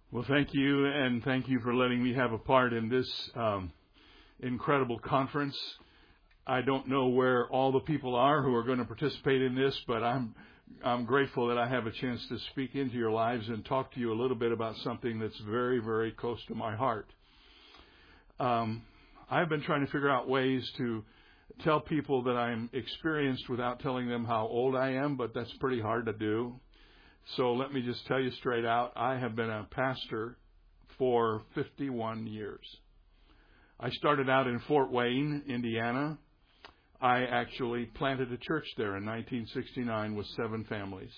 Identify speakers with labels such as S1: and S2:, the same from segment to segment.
S1: Well, thank you, and thank you for letting me have a part in this incredible conference. I don't know where all the people are who are going to participate in this, but I'm grateful that I have a chance to speak into your lives and talk to you a little bit about something that's very, very close to my heart. I've been trying to figure out ways to tell people that I'm experienced without telling them how old I am, but that's pretty hard to do. So let me just tell you straight out, I have been a pastor for 51 years. I started out in Fort Wayne, Indiana. I actually planted a church there in 1969 with 7 families.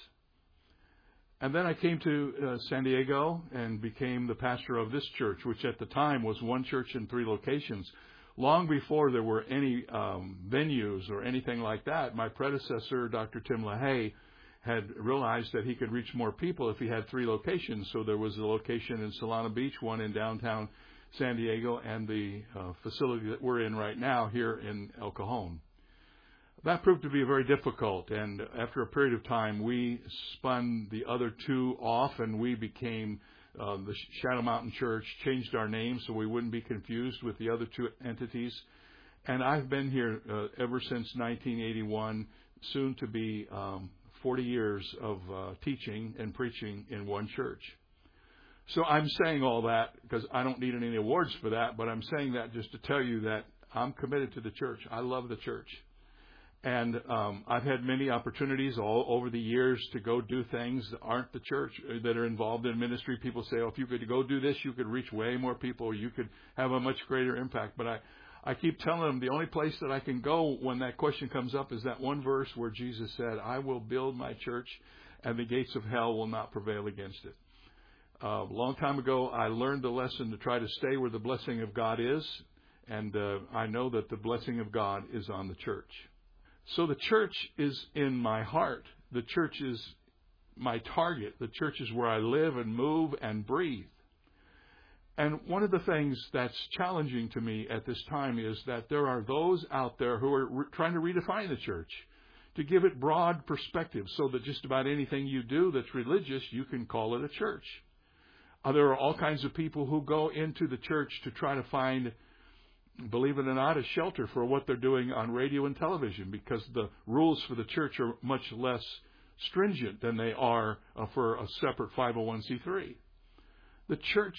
S1: And then I came to San Diego and became the pastor of this church, which at the time was one church in 3 locations. Long before there were any venues or anything like that, my predecessor, Dr. Tim LaHaye, had realized that he could reach more people if he had 3 locations. So there was a location in Solana Beach, one in downtown San Diego, and the facility that we're in right now here in El Cajon. That proved to be very difficult, and after a period of time, we spun the other 2 off, and we became the Shadow Mountain Church, changed our name so we wouldn't be confused with the other 2 entities. And I've been here ever since 1981, soon to be 40 years of teaching and preaching in one church. So I'm saying all that because I don't need any awards for that, but I'm saying that just to tell you that I'm committed to the church. I love the church. And I've had many opportunities all over the years to go do things that aren't the church, that are involved in ministry. People say, oh, if you could go do this, you could reach way more people. You could have a much greater impact. But I keep telling them the only place that I can go when that question comes up is that one verse where Jesus said, I will build my church and the gates of hell will not prevail against it. A long time ago, I learned the lesson to try to stay where the blessing of God is. And I know that the blessing of God is on the church. So the church is in my heart. The church is my target. The church is where I live and move and breathe. And one of the things that's challenging to me at this time is that there are those out there who are trying to redefine the church, to give it broad perspective so that just about anything you do that's religious, you can call it a church. There are all kinds of people who go into the church to try to find, believe it or not, a shelter for what they're doing on radio and television, because the rules for the church are much less stringent than they are for a separate 501c3. The church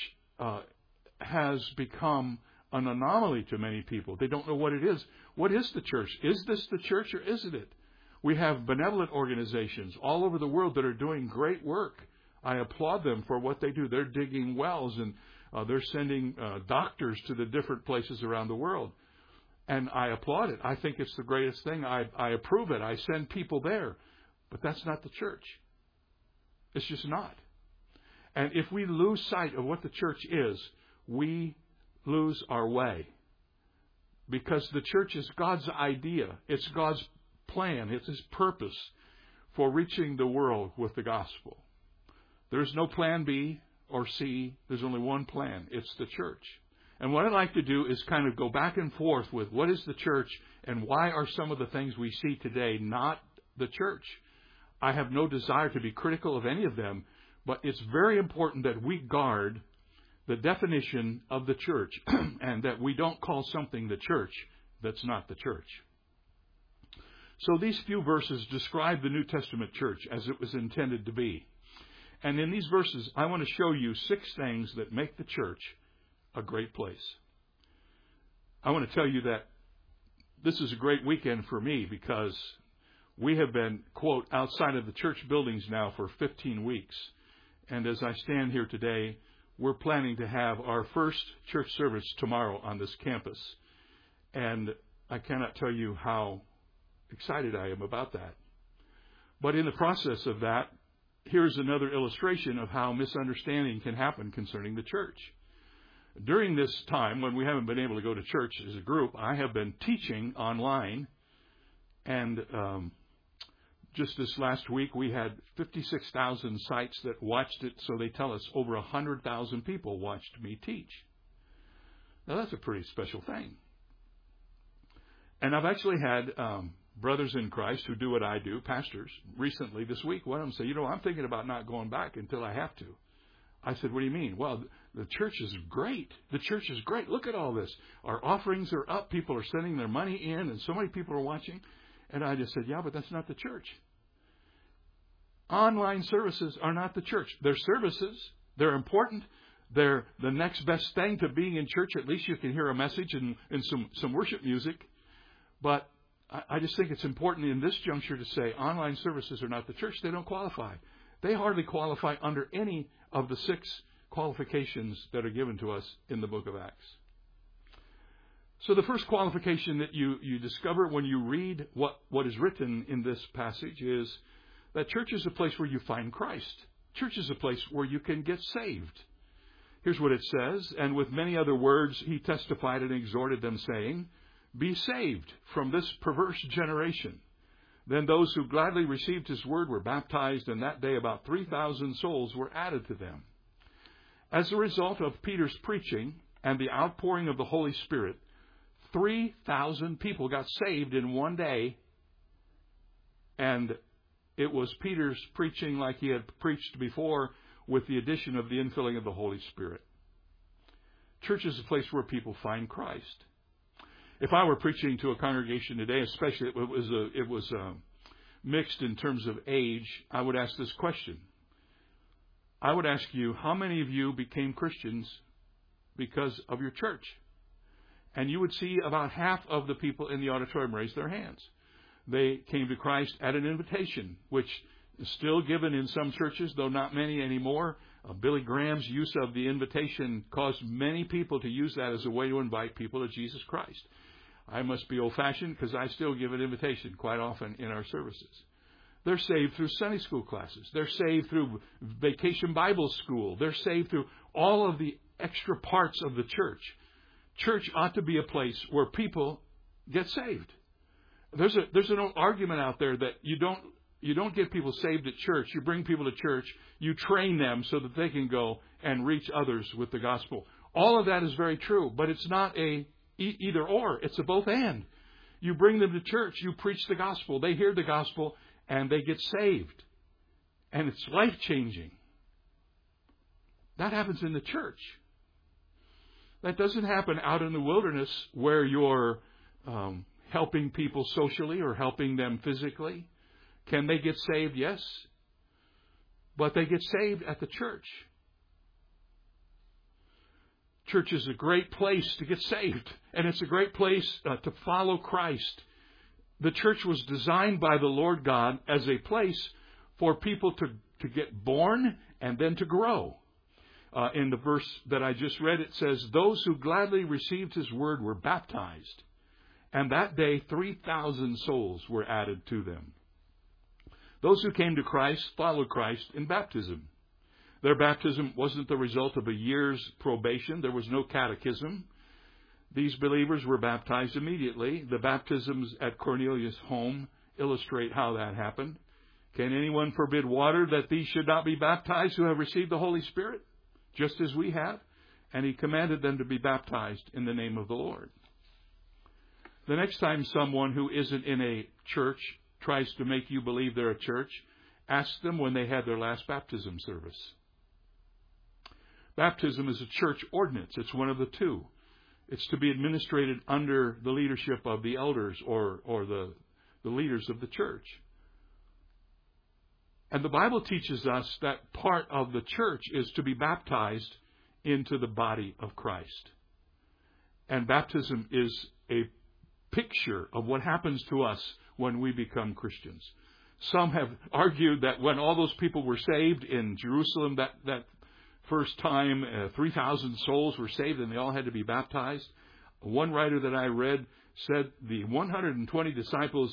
S1: has become an anomaly to many people. They don't know what it is. What is the church? Is this the church or isn't it? We have benevolent organizations all over the world that are doing great work. I applaud them for what they do. They're digging wells and they're sending doctors to the different places around the world. And I applaud it. I think it's the greatest thing. I approve it. I send people there. But that's not the church. It's just not. And if we lose sight of what the church is, we lose our way. Because the church is God's idea. It's God's plan. It's His purpose for reaching the world with the gospel. There's no plan B or C. There's only one plan. It's the church. And what I'd like to do is kind of go back and forth with what is the church and why are some of the things we see today not the church. I have no desire to be critical of any of them, but it's very important that we guard the definition of the church and that we don't call something the church that's not the church. So these few verses describe the New Testament church as it was intended to be. And in these verses, I want to show you 6 things that make the church a great place. I want to tell you that this is a great weekend for me because we have been, quote, outside of the church buildings now for 15 weeks. And as I stand here today, we're planning to have our first church service tomorrow on this campus. And I cannot tell you how excited I am about that. But in the process of that, here's another illustration of how misunderstanding can happen concerning the church. During this time, when we haven't been able to go to church as a group, I have been teaching online. And just this last week, we had 56,000 sites that watched it. So they tell us over 100,000 people watched me teach. Now, that's a pretty special thing. And I've actually had brothers in Christ who do what I do, pastors, recently this week. One of them said, I'm thinking about not going back until I have to. I said, what do you mean? Well, the church is great. The church is great. Look at all this. Our offerings are up. People are sending their money in, and so many people are watching. And I just said, yeah, but that's not the church. Online services are not the church. They're services. They're important. They're the next best thing to being in church. At least you can hear a message and some worship music. But I just think it's important in this juncture to say online services are not the church. They don't qualify. They hardly qualify under any of the 6 qualifications that are given to us in the book of Acts. So the first qualification that you discover when you read what is written in this passage is that church is a place where you find Christ. Church is a place where you can get saved. Here's what it says, and with many other words he testified and exhorted them, saying, be saved from this perverse generation. Then those who gladly received his word were baptized, and that day about 3,000 souls were added to them. As a result of Peter's preaching and the outpouring of the Holy Spirit, 3,000 people got saved in one day, and it was Peter's preaching like he had preached before, with the addition of the infilling of the Holy Spirit. Church is a place where people find Christ. If I were preaching to a congregation today, especially it was mixed in terms of age, I would ask this question. I would ask you, how many of you became Christians because of your church? And you would see about half of the people in the auditorium raise their hands. They came to Christ at an invitation, which is still given in some churches, though not many anymore. Billy Graham's use of the invitation caused many people to use that as a way to invite people to Jesus Christ. I must be old-fashioned because I still give an invitation quite often in our services. They're saved through Sunday school classes. They're saved through Vacation Bible School. They're saved through all of the extra parts of the church. Church ought to be a place where people get saved. There's an argument out there that you don't get people saved at church. You bring people to church. You train them so that they can go and reach others with the gospel. All of that is very true, but it's not a either or. It's a both and. You bring them to church. You preach the gospel. They hear the gospel and they get saved. And it's life-changing. That happens in the church. That doesn't happen out in the wilderness where you're helping people socially or helping them physically. Can they get saved? Yes. But they get saved at the church. Church is a great place to get saved. And it's a great place to follow Christ. The church was designed by the Lord God as a place for people to get born and then to grow. In the verse that I just read, it says, those who gladly received his word were baptized. And that day, 3,000 souls were added to them. Those who came to Christ followed Christ in baptism. Their baptism wasn't the result of a year's probation. There was no catechism. These believers were baptized immediately. The baptisms at Cornelius' home illustrate how that happened. Can anyone forbid water that these should not be baptized who have received the Holy Spirit, just as we have? And he commanded them to be baptized in the name of the Lord. The next time someone who isn't in a church tries to make you believe they're a church, ask them when they had their last baptism service. Baptism is a church ordinance. It's one of the two. It's to be administrated under the leadership of the elders or the leaders of the church. And the Bible teaches us that part of the church is to be baptized into the body of Christ. And baptism is a picture of what happens to us when we become Christians. Some have argued that when all those people were saved in Jerusalem, that first time 3,000 souls were saved and they all had to be baptized. One writer that I read said the 120 disciples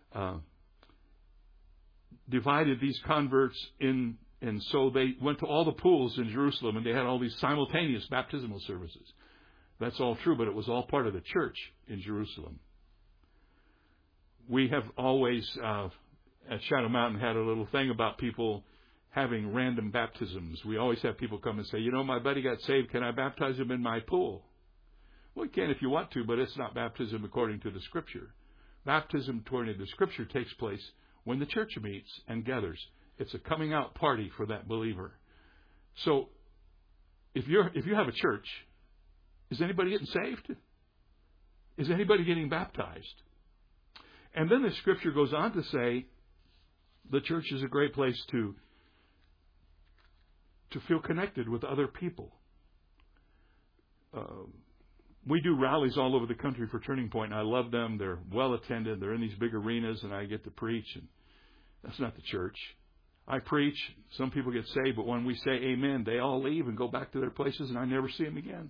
S1: divided these converts in, and so they went to all the pools in Jerusalem and they had all these simultaneous baptismal services. That's all true, but it was all part of the church in Jerusalem. We have always, at Shadow Mountain, had a little thing about people having random baptisms. We always have people come and say, my buddy got saved. Can I baptize him in my pool? Well, you can if you want to, but it's not baptism according to the Scripture. Baptism according to the Scripture takes place when the church meets and gathers. It's a coming out party for that believer. So if you have a church, is anybody getting saved? Is anybody getting baptized? And then the scripture goes on to say the church is a great place to feel connected with other people. We do rallies all over the country for Turning Point, and I love them. They're well attended. They're in these big arenas, and I get to preach. And that's not the church. I preach. Some people get saved, but when we say amen, they all leave and go back to their places, and I never see them again.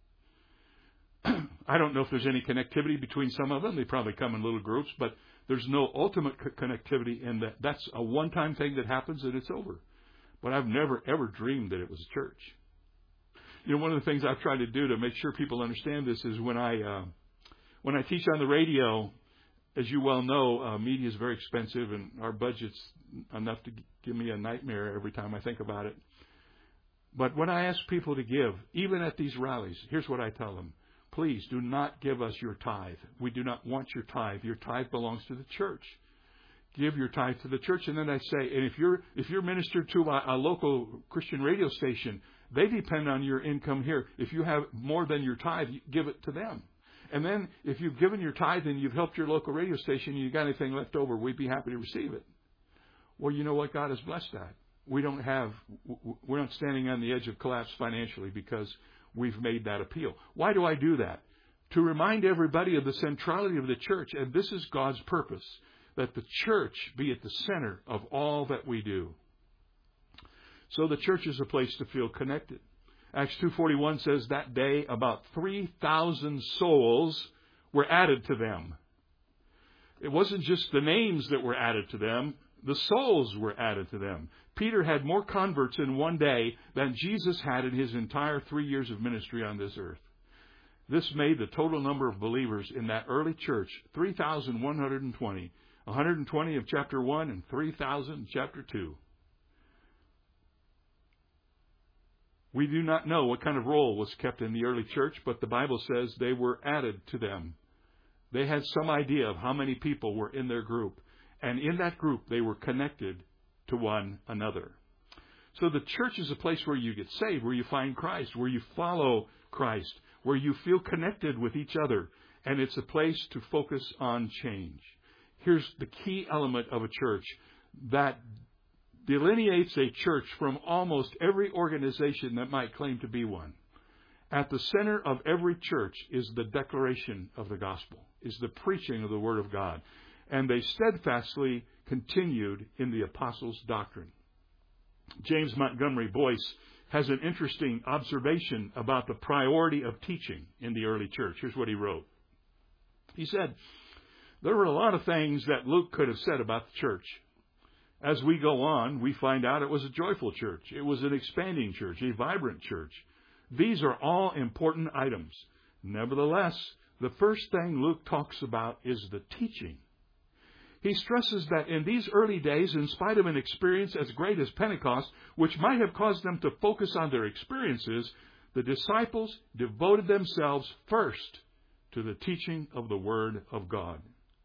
S1: I don't know if there's any connectivity between some of them. They probably come in little groups, but there's no ultimate connectivity in that. That's a one-time thing that happens, and it's over. But I've never, ever dreamed that it was a church. You know, one of the things I've tried to do to make sure people understand this is when I teach on the radio, as you well know, media is very expensive, and our budget's enough to give me a nightmare every time I think about it. But when I ask people to give, even at these rallies, here's what I tell them. Please do not give us your tithe. We do not want your tithe. Your tithe belongs to the church. Give your tithe to the church. And then I say, and if you're ministered to a local Christian radio station, they depend on your income here. If you have more than your tithe, give it to them. And then if you've given your tithe and you've helped your local radio station and you got anything left over, we'd be happy to receive it. Well, you know what? God has blessed that. We're not standing on the edge of collapse financially because we've made that appeal. Why do I do that? To remind everybody of the centrality of the church, and this is God's purpose, that the church be at the center of all that we do. So the church is a place to feel connected. Acts 2:41 says that day about 3,000 souls were added to them. It wasn't just the names that were added to them. The souls were added to them. Peter had more converts in one day than Jesus had in his entire 3 years of ministry on this earth. This made the total number of believers in that early church 3,120. 120 of chapter 1 and 3,000 in chapter 2. We do not know what kind of role was kept in the early church, but the Bible says they were added to them. They had some idea of how many people were in their group. And in that group, they were connected to one another. So the church is a place where you get saved, where you find Christ, where you follow Christ, where you feel connected with each other. And it's a place to focus on change. Here's the key element of a church that delineates a church from almost every organization that might claim to be one. At the center of every church is the declaration of the gospel, is the preaching of the Word of God. And they steadfastly continued in the apostles' doctrine. James Montgomery Boyce has an interesting observation about the priority of teaching in the early church. Here's what he wrote. He said, there were a lot of things that Luke could have said about the church. As we go on, we find out it was a joyful church. It was an expanding church, a vibrant church. These are all important items. Nevertheless, the first thing Luke talks about is the teaching. He stresses that in these early days, in spite of an experience as great as Pentecost, which might have caused them to focus on their experiences, the disciples devoted themselves first to the teaching of the Word of God.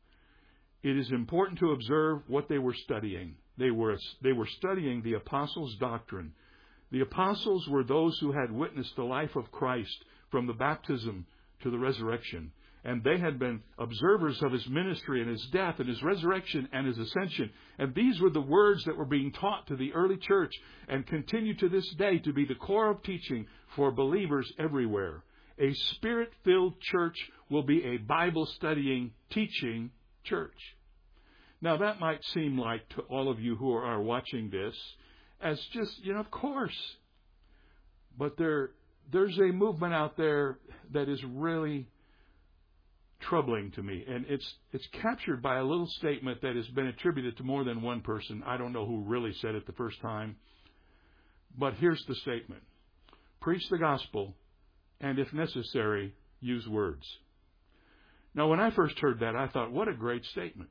S1: It is important to observe what they were studying. They were studying the apostles' doctrine. The apostles were those who had witnessed the life of Christ from the baptism to the resurrection. And they had been observers of his ministry and his death and his resurrection and his ascension. And these were the words that were being taught to the early church and continue to this day to be the core of teaching for believers everywhere. A Spirit-filled church will be a Bible-studying, teaching church. Now, that might seem like to all of you who are watching this as just, of course. But there's a movement out there that is really troubling to me. And it's captured by a little statement that has been attributed to more than one person. I don't know who really said it the first time. But here's the statement. Preach the gospel, and if necessary, use words. Now, when I first heard that, I thought, what a great statement.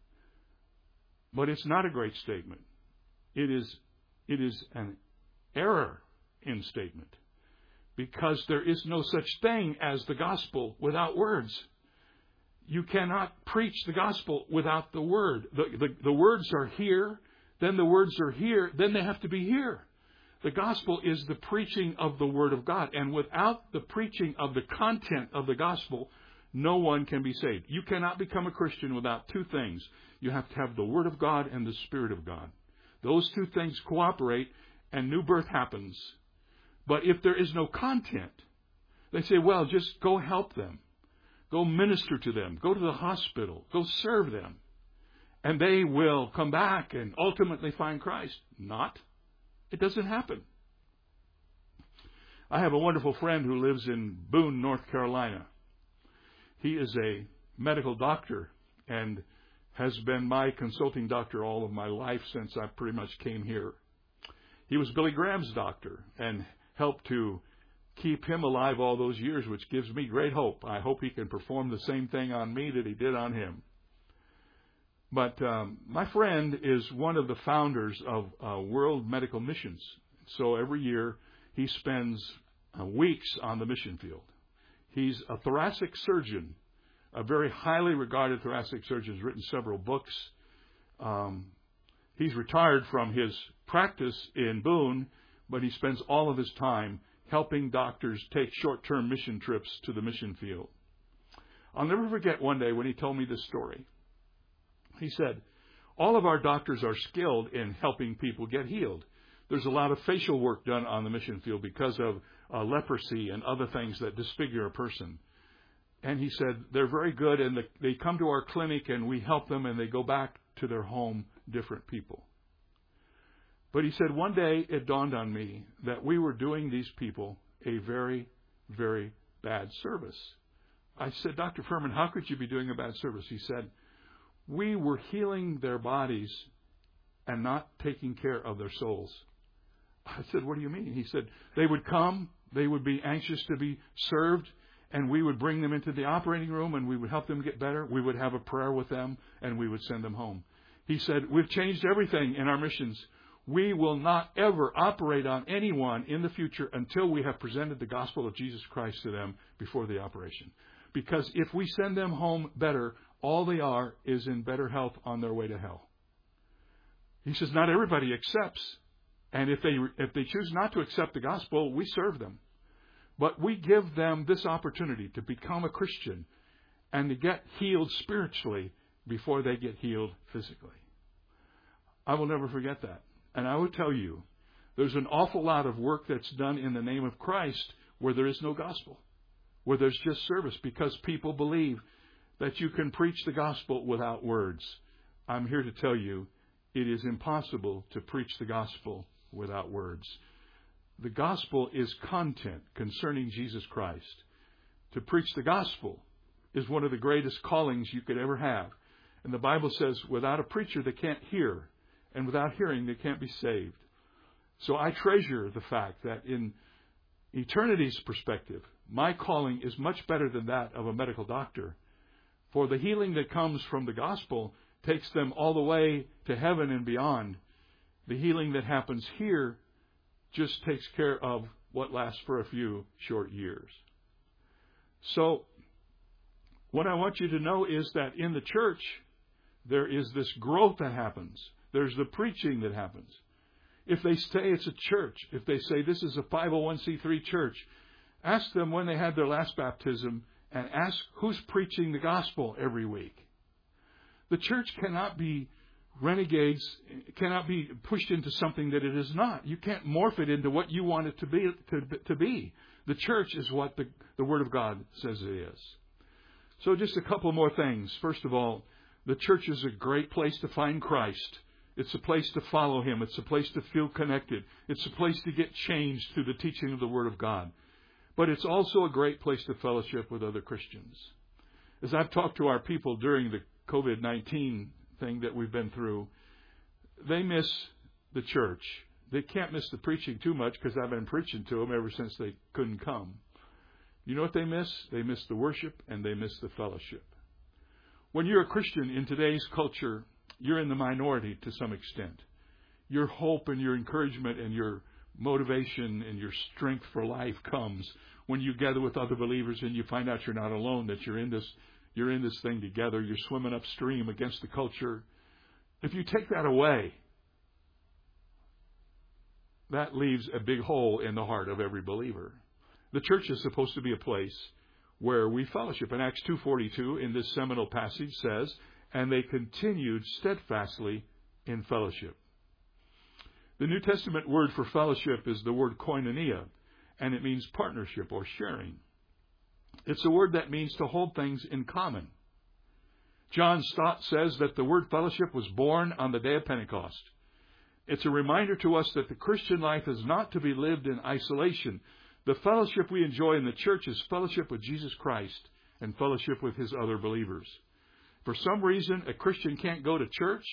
S1: But it's not a great statement. It is an error in statement. Because there is no such thing as the gospel without words. You cannot preach the gospel without the word. The words are here, then the words are here, then they have to be here. The gospel is the preaching of the Word of God. And without the preaching of the content of the gospel, no one can be saved. You cannot become a Christian without two things. You have to have the Word of God and the Spirit of God. Those two things cooperate, and new birth happens. But if there is no content, they say, well, just go help them. Go minister to them. Go to the hospital. Go serve them. And they will come back and ultimately find Christ. Not. It doesn't happen. I have a wonderful friend who lives in Boone, North Carolina. He is a medical doctor and has been my consulting doctor all of my life since I pretty much came here. He was Billy Graham's doctor and helped to keep him alive all those years, which gives me great hope. I hope he can perform the same thing on me that he did on him. But my friend is one of the founders of World Medical Missions. So every year he spends weeks on the mission field. He's a thoracic surgeon, a very highly regarded thoracic surgeon. He's written several books. He's retired from his practice in Boone, but he spends all of his time helping doctors take short-term mission trips to the mission field. I'll never forget one day when he told me this story. He said, all of our doctors are skilled in helping people get healed. There's a lot of facial work done on the mission field because of leprosy and other things that disfigure a person. And he said, they're very good, and they come to our clinic and we help them, and they go back to their home different people. But he said, one day it dawned on me that we were doing these people a very, very bad service. I said, Dr. Furman, how could you be doing a bad service? He said, we were healing their bodies and not taking care of their souls. I said, what do you mean? He said, they would come, they would be anxious to be served, and we would bring them into the operating room and we would help them get better. We would have a prayer with them and we would send them home. He said, we've changed everything in our missions. We will not ever operate on anyone in the future until we have presented the gospel of Jesus Christ to them before the operation. Because if we send them home better, all they are is in better health on their way to hell. He says, not everybody accepts. And if they choose not to accept the gospel, we serve them. But we give them this opportunity to become a Christian and to get healed spiritually before they get healed physically. I will never forget that. And I will tell you, there's an awful lot of work that's done in the name of Christ where there is no gospel, where there's just service, because people believe that you can preach the gospel without words. I'm here to tell you, it is impossible to preach the gospel without words. The gospel is content concerning Jesus Christ. To preach the gospel is one of the greatest callings you could ever have. And the Bible says, without a preacher, they can't hear. And without hearing, they can't be saved. So I treasure the fact that in eternity's perspective, my calling is much better than that of a medical doctor. For the healing that comes from the gospel takes them all the way to heaven and beyond. The healing that happens here just takes care of what lasts for a few short years. So what I want you to know is that in the church, there is this growth that happens. There's the preaching that happens. If they say it's a church, if they say this is a 501c3 church, ask them when they had their last baptism and ask who's preaching the gospel every week. The church cannot be renegades, cannot be pushed into something that it is not. You can't morph it into what you want it to be. The church is what the Word of God says it is. So just a couple more things. First of all, the church is a great place to find Christ. It's a place to follow Him. It's a place to feel connected. It's a place to get changed through the teaching of the Word of God. But it's also a great place to fellowship with other Christians. As I've talked to our people during the COVID-19 thing that we've been through, they miss the church. They can't miss the preaching too much because I've been preaching to them ever since they couldn't come. You know what they miss? They miss the worship and they miss the fellowship. When you're a Christian in today's culture, you're in the minority to some extent. Your hope and your encouragement and your motivation and your strength for life comes when you gather with other believers and you find out you're not alone, that you're in this thing together. You're swimming upstream against the culture. If you take that away, that leaves a big hole in the heart of every believer. The church is supposed to be a place where we fellowship. And Acts 2:42 in this seminal passage says, and they continued steadfastly in fellowship. The New Testament word for fellowship is the word koinonia, and it means partnership or sharing. It's a word that means to hold things in common. John Stott says that the word fellowship was born on the day of Pentecost. It's a reminder to us that the Christian life is not to be lived in isolation. The fellowship we enjoy in the church is fellowship with Jesus Christ and fellowship with His other believers. For some reason, a Christian can't go to church.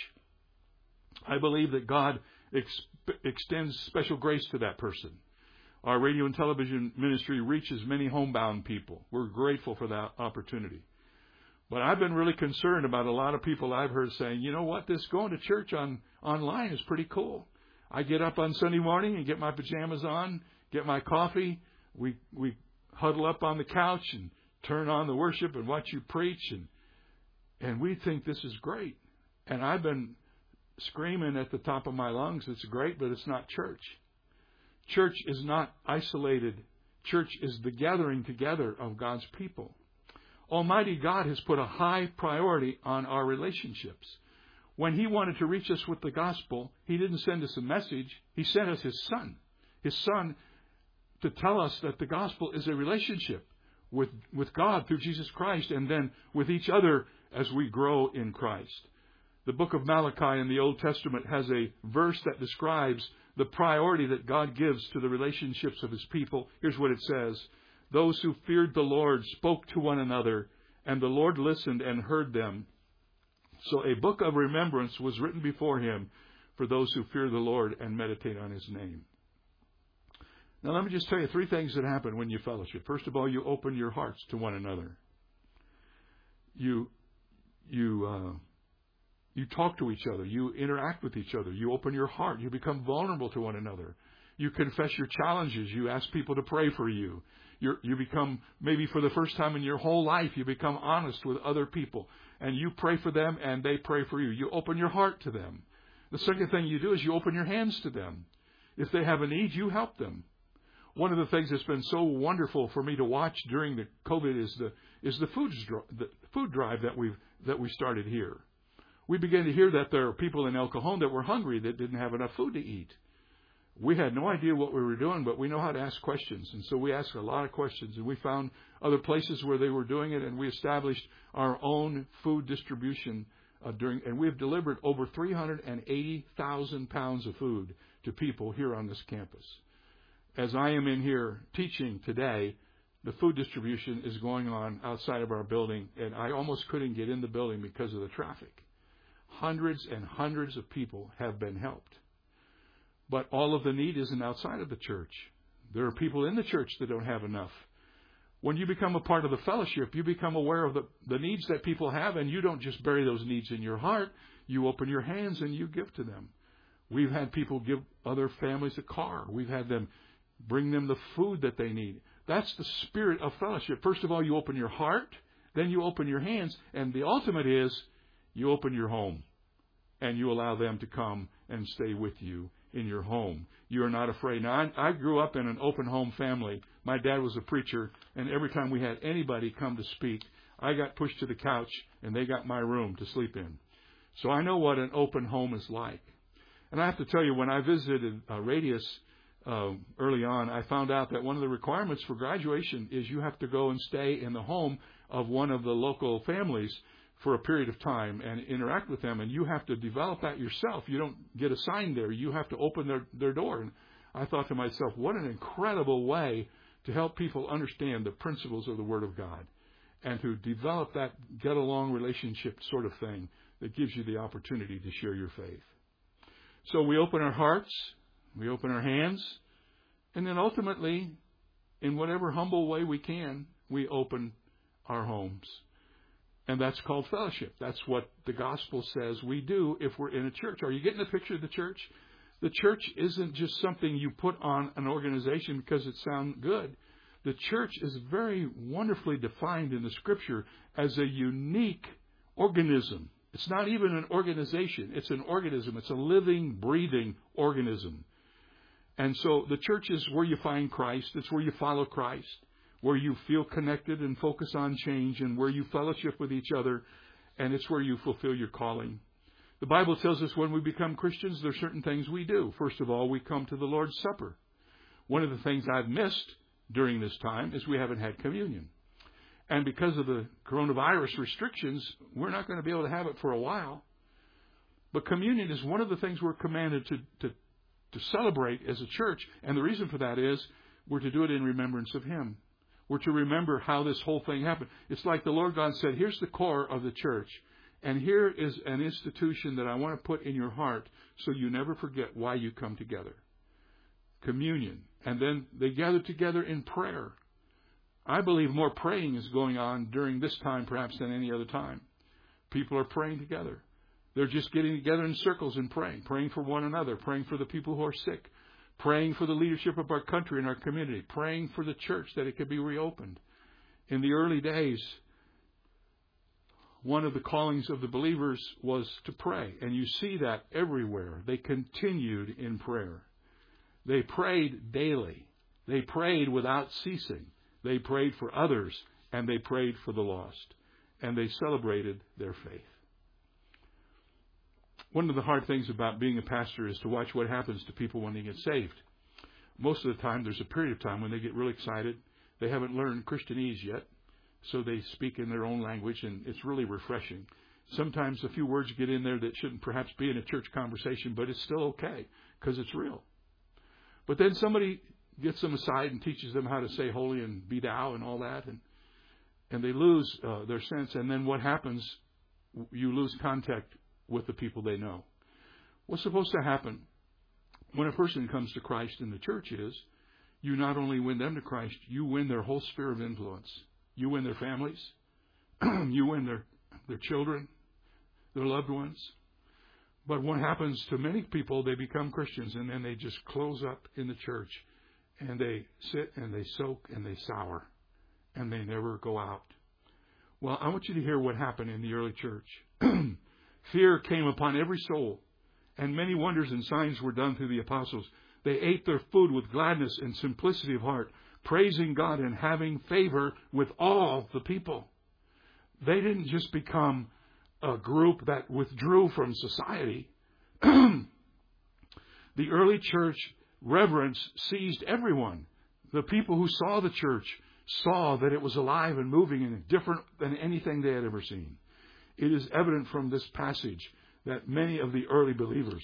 S1: I believe that God extends special grace to that person. Our radio and television ministry reaches many homebound people. We're grateful for that opportunity. But I've been really concerned about a lot of people I've heard saying, you know what, this going to church online is pretty cool. I get up on Sunday morning and get my pajamas on, get my coffee. We huddle up on the couch and turn on the worship and watch you preach. And we think this is great. And I've been screaming at the top of my lungs, it's great, but it's not church. Church is not isolated. Church is the gathering together of God's people. Almighty God has put a high priority on our relationships. When He wanted to reach us with the gospel, He didn't send us a message. He sent us His Son. His Son to tell us that the gospel is a relationship with God through Jesus Christ and then with each other as we grow in Christ. The book of Malachi in the Old Testament has a verse that describes the priority that God gives to the relationships of His people. Here's what it says. Those who feared the Lord spoke to one another, and the Lord listened and heard them. So a book of remembrance was written before Him for those who fear the Lord and meditate on His name. Now let me just tell you 3 things that happen when you fellowship. First of all, you open your hearts to one another. You talk to each other. You interact with each other. You open your heart. You become vulnerable to one another. You confess your challenges. You ask people to pray for you. You become, maybe for the first time in your whole life, you become honest with other people. And you pray for them and they pray for you. You open your heart to them. The second thing you do is you open your hands to them. If they have a need, you help them. One of the things that's been so wonderful for me to watch during the COVID is the food drive that we started here. We began to hear that there are people in El Cajon that were hungry that didn't have enough food to eat. We had no idea what we were doing, but we know how to ask questions. And so we asked a lot of questions. And we found other places where they were doing it. And we established our own food distribution and we've delivered over 380,000 pounds of food to people here on this campus. As I am in here teaching today, the food distribution is going on outside of our building. And I almost couldn't get in the building because of the traffic. Hundreds and hundreds of people have been helped. But all of the need isn't outside of the church. There are people in the church that don't have enough. When you become a part of the fellowship, you become aware of the needs that people have, and you don't just bury those needs in your heart. You open your hands and you give to them. We've had people give other families a car. We've had them bring them the food that they need. That's the spirit of fellowship. First of all, you open your heart, then you open your hands, and the ultimate is you open your home, and you allow them to come and stay with you in your home. You are not afraid. Now, I grew up in an open home family. My dad was a preacher, and every time we had anybody come to speak, I got pushed to the couch, and they got my room to sleep in. So I know what an open home is like. And I have to tell you, when I visited Radius early on, I found out that one of the requirements for graduation is you have to go and stay in the home of one of the local families for a period of time and interact with them. And you have to develop that yourself. You don't get assigned there. You have to open their door. And I thought to myself, what an incredible way to help people understand the principles of the Word of God and to develop that get-along relationship sort of thing that gives you the opportunity to share your faith. So we open our hearts, we open our hands, and then ultimately, in whatever humble way we can, we open our homes. And that's called fellowship. That's what the gospel says we do if we're in a church. Are you getting the picture of the church? The church isn't just something you put on an organization because it sounds good. The church is very wonderfully defined in the Scripture as a unique organism. It's not even an organization. It's an organism. It's a living, breathing organism. And so the church is where you find Christ. It's where you follow Christ, where you feel connected and focus on change, and where you fellowship with each other, and it's where you fulfill your calling. The Bible tells us when we become Christians, there are certain things we do. First of all, we come to the Lord's Supper. One of the things I've missed during this time is we haven't had communion. And because of the coronavirus restrictions, we're not going to be able to have it for a while. But communion is one of the things we're commanded to celebrate as a church. And the reason for that is we're to do it in remembrance of Him. We're to remember how this whole thing happened. It's like the Lord God said, here's the core of the church. And here is an institution that I want to put in your heart so you never forget why you come together. Communion. And then they gather together in prayer. I believe more praying is going on during this time perhaps than any other time. People are praying together. They're just getting together in circles and praying for one another, praying for the people who are sick, praying for the leadership of our country and our community, praying for the church that it could be reopened. In the early days, one of the callings of the believers was to pray, and you see that everywhere. They continued in prayer. They prayed daily. They prayed without ceasing. They prayed for others, and they prayed for the lost, and they celebrated their faith. One of the hard things about being a pastor is to watch what happens to people when they get saved. Most of the time, there's a period of time when they get really excited. They haven't learned Christianese yet, so they speak in their own language, and it's really refreshing. Sometimes a few words get in there that shouldn't perhaps be in a church conversation, but it's still okay because it's real. But then somebody gets them aside and teaches them how to say holy and be thou and all that, and they lose their sense. And then what happens? You lose contact with the people they know. What's supposed to happen when a person comes to Christ in the church is you not only win them to Christ, you win their whole sphere of influence. You win their families. You win their children, their loved ones. But what happens to many people, they become Christians and then they just close up in the church and they sit and they soak and they sour and they never go out. Well, I want you to hear what happened in the early church. Fear came upon every soul, and many wonders and signs were done through the apostles. They ate their food with gladness and simplicity of heart, praising God and having favor with all the people. They didn't just become a group that withdrew from society. The early church reverence seized everyone. The people who saw the church saw that it was alive and moving and different than anything they had ever seen. It is evident from this passage that many of the early believers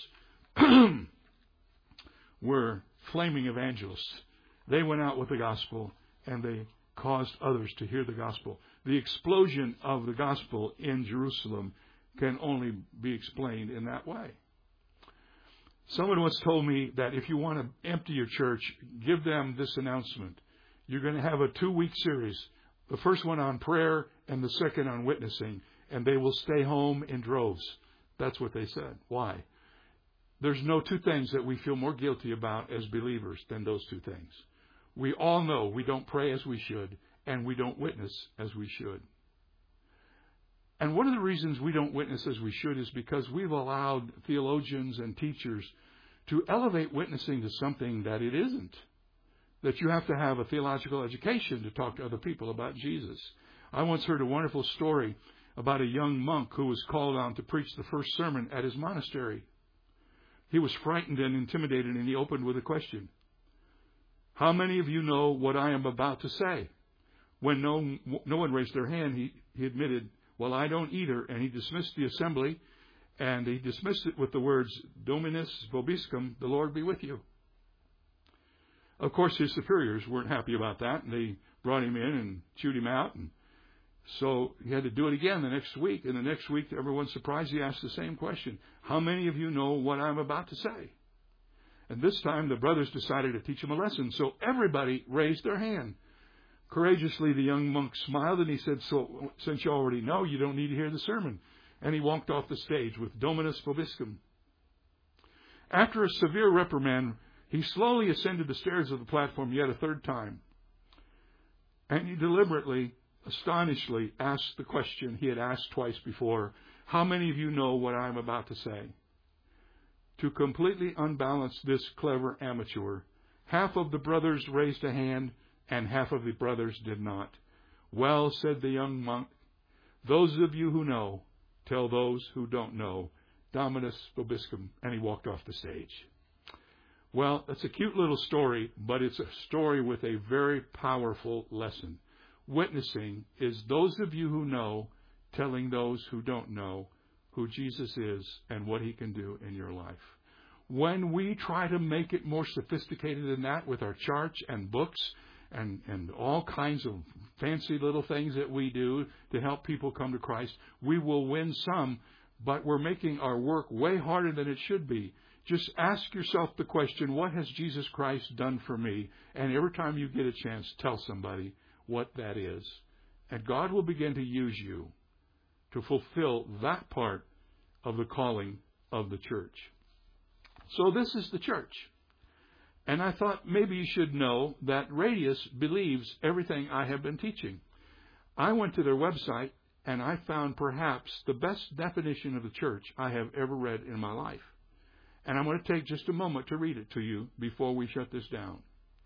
S1: were flaming evangelists. They went out with the gospel and they caused others to hear the gospel. The explosion of the gospel in Jerusalem can only be explained in that way. Someone once told me that if you want to empty your church, give them this announcement. You're going to have a 2-week series, the first one on prayer and the second on witnessing, and they will stay home in droves. That's what they said. Why? There's no two things that we feel more guilty about as believers than those two things. We all know we don't pray as we should, and we don't witness as we should. And one of the reasons we don't witness as we should is because we've allowed theologians and teachers to elevate witnessing to something that it isn't. That you have to have a theological education to talk to other people about Jesus. I once heard a wonderful story about a young monk who was called on to preach the first sermon at his monastery. He was frightened and intimidated, and he opened with a question. How many of you know what I am about to say? When no one raised their hand, he admitted, well, I don't either. And he dismissed the assembly, and he dismissed it with the words, Dominus vobiscum, the Lord be with you. Of course, his superiors weren't happy about that, and they brought him in and chewed him out. And so he had to do it again the next week. And the next week, to everyone's surprise, he asked the same question. How many of you know what I'm about to say? And this time, the brothers decided to teach him a lesson. So everybody raised their hand. Courageously, the young monk smiled and he said, so since you already know, you don't need to hear the sermon. And he walked off the stage with Dominus vobiscum. After a severe reprimand, he slowly ascended the stairs of the platform yet a third time. And he deliberately, astonishingly asked the question he had asked twice before. How many of you know what I'm about to say? to completely unbalance this clever amateur. Half of the brothers raised a hand, and half of the brothers did not. Well, said the young monk, those of you who know, tell those who don't know. Dominus vobiscum. And he walked off the stage. Well, it's a cute little story, but it's a story with a very powerful lesson. Witnessing is those of you who know telling those who don't know who Jesus is and what he can do in your life. When we try to make it more sophisticated than that with our charts and books and all kinds of fancy little things that we do to help people come to Christ, we will win some, but we're making our work way harder than it should be. Just ask yourself the question, what has Jesus Christ done for me? And every time you get a chance, tell somebody what that is. And God will begin to use you to fulfill that part of the calling of the church. So this is the church. And I thought maybe you should know that Radius believes everything I have been teaching. I went to their website and I found perhaps the best definition of the church I have ever read in my life. And I'm going to take just a moment to read it to you before we shut this down.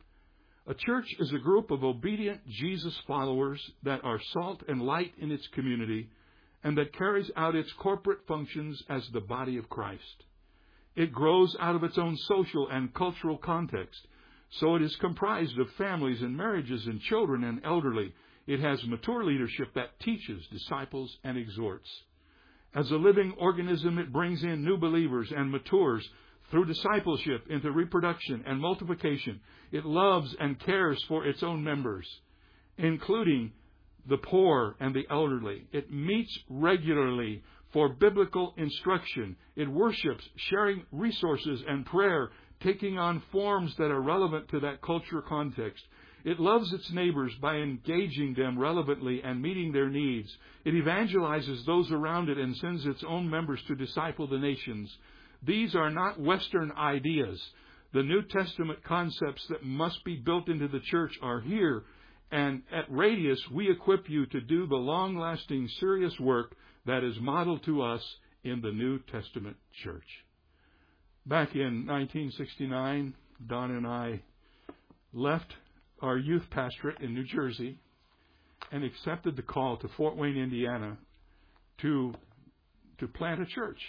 S1: A church is a group of obedient Jesus followers that are salt and light in its community and that carries out its corporate functions as the body of Christ. It grows out of its own social and cultural context, so it is comprised of families and marriages and children and elderly. It has mature leadership that teaches, disciples, and exhorts. As a living organism, it brings in new believers and matures through discipleship into reproduction and multiplication. It loves and cares for its own members, including the poor and the elderly. It meets regularly for biblical instruction. It worships, sharing resources and prayer, taking on forms that are relevant to that culture context. It loves its neighbors by engaging them relevantly and meeting their needs. It evangelizes those around it and sends its own members to disciple the nations. These are not Western ideas. The New Testament concepts that must be built into the church are here. And at Radius, we equip you to do the long-lasting, serious work that is modeled to us in the New Testament church. Back in 1969, Don and I left our youth pastorate in New Jersey and accepted the call to Fort Wayne, Indiana to plant a church.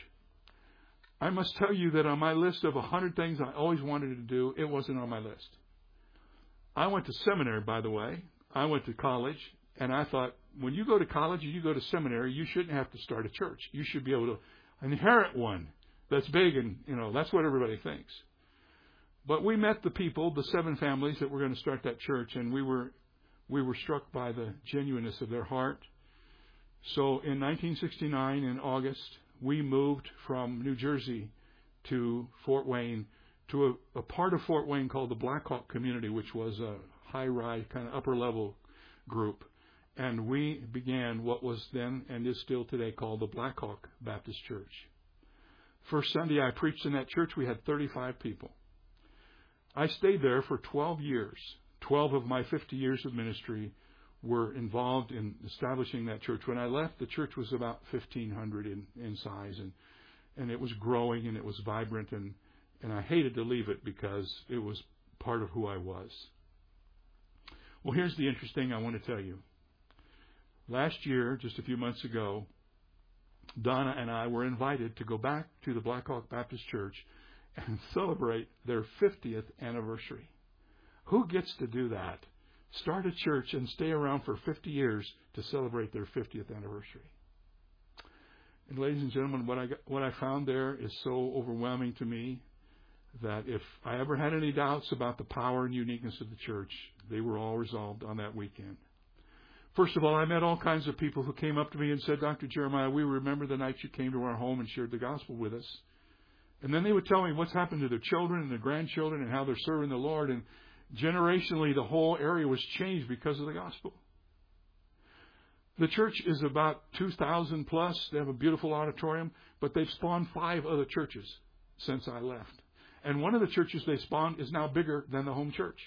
S1: I must tell you that on my list of 100 things I always wanted to do, it wasn't on my list. I went to seminary, by the way. I went to college, and I thought, when you go to college and you go to seminary, you shouldn't have to start a church. You should be able to inherit one that's big, and, that's what everybody thinks. But we met the people, the 7 families that were going to start that church, and we were struck by the genuineness of their heart. So in 1969, in August, we moved from New Jersey to Fort Wayne, to a part of Fort Wayne called the Blackhawk community, which was a high-rise, kind of upper-level group. And we began what was then and is still today called the Blackhawk Baptist Church. First Sunday I preached in that church, we had 35 people. I stayed there for 12 years. 12 of my 50 years of ministry were involved in establishing that church. When I left, the church was about 1,500 in size, and it was growing and it was vibrant, and I hated to leave it because it was part of who I was. Well, here's the interesting thing I want to tell you. Last year, just a few months ago, Donna and I were invited to go back to the Blackhawk Baptist Church and celebrate their 50th anniversary. Who gets to do that? Start a church and stay around for 50 years to celebrate their 50th anniversary. And ladies and gentlemen, what I found there is so overwhelming to me that if I ever had any doubts about the power and uniqueness of the church, they were all resolved on that weekend. First of all, I met all kinds of people who came up to me and said, Dr. Jeremiah, we remember the night you came to our home and shared the gospel with us. And then they would tell me what's happened to their children and their grandchildren and how they're serving the Lord. And generationally, the whole area was changed because of the gospel. The church is about 2,000 plus. They have a beautiful auditorium, but they've spawned 5 other churches since I left. And one of the churches they spawned is now bigger than the home church.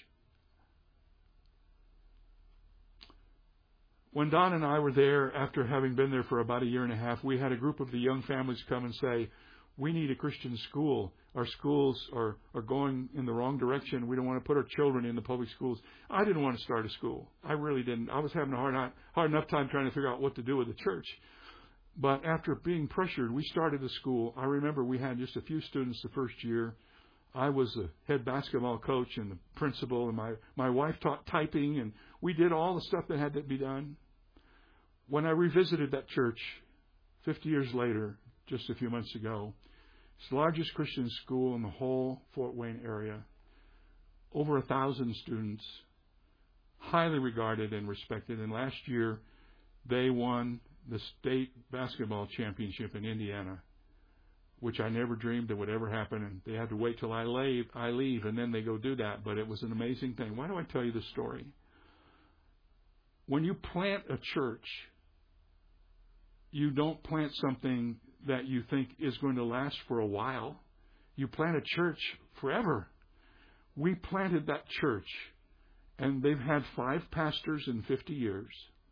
S1: When Don and I were there, after having been there for about a year and a half, we had a group of the young families come and say, We need a Christian school. Our schools are going in the wrong direction. We don't want to put our children in the public schools. I didn't want to start a school. I really didn't. I was having a hard enough time trying to figure out what to do with the church. But after being pressured, we started a school. I remember we had just a few students the first year. I was the head basketball coach and the principal, and my wife taught typing, and we did all the stuff that had to be done. When I revisited that church 50 years later, just a few months ago, it's the largest Christian school in the whole Fort Wayne area. Over 1,000 students, highly regarded and respected. And last year, they won the state basketball championship in Indiana, which I never dreamed that would ever happen. And they had to wait till I leave, and then they go do that. But it was an amazing thing. Why do I tell you this story? When you plant a church, you don't plant something that you think is going to last for a while. You plant a church forever. We planted that church, and they've had 5 pastors in 50 years.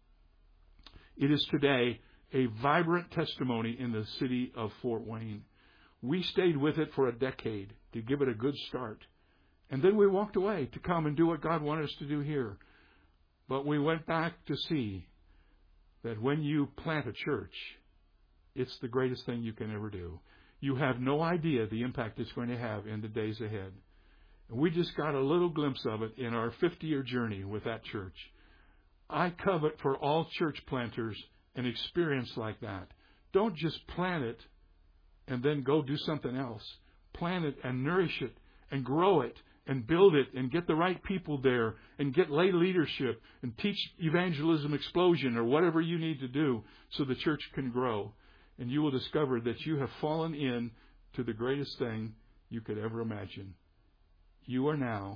S1: It is today a vibrant testimony in the city of Fort Wayne. We stayed with it for a decade to give it a good start. And then we walked away to come and do what God wanted us to do here. But we went back to see that when you plant a church, it's the greatest thing you can ever do. You have no idea the impact it's going to have in the days ahead. And we just got a little glimpse of it in our 50-year journey with that church. I covet for all church planters an experience like that. Don't just plant it and then go do something else. Plant it and nourish it and grow it and build it and get the right people there and get lay leadership and teach evangelism explosion or whatever you need to do so the church can grow. And you will discover that you have fallen in to the greatest thing you could ever imagine. You are now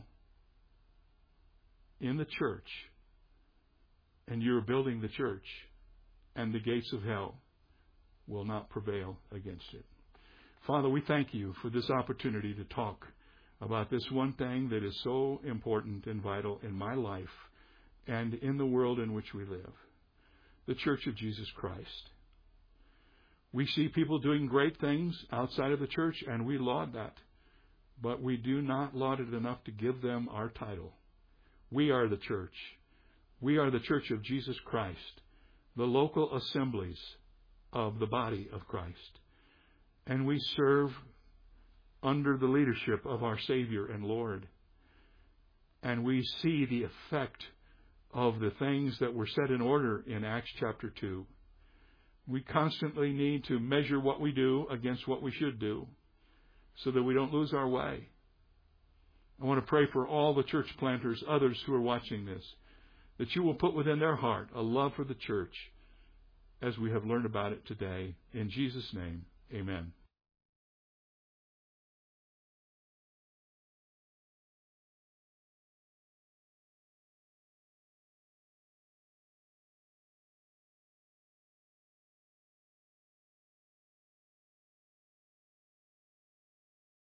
S1: in the church, and you're building the church, and the gates of hell will not prevail against it. Father, we thank you for this opportunity to talk about this one thing that is so important and vital in my life and in the world in which we live, the Church of Jesus Christ. We see people doing great things outside of the church, and we laud that. But we do not laud it enough to give them our title. We are the church. We are the Church of Jesus Christ, the local assemblies of the body of Christ. And we serve under the leadership of our Savior and Lord. And we see the effect of the things that were set in order in Acts chapter 2. We constantly need to measure what we do against what we should do so that we don't lose our way. I want to pray for all the church planters, others who are watching this, that you will put within their heart a love for the church as we have learned about it today. In Jesus' name, amen.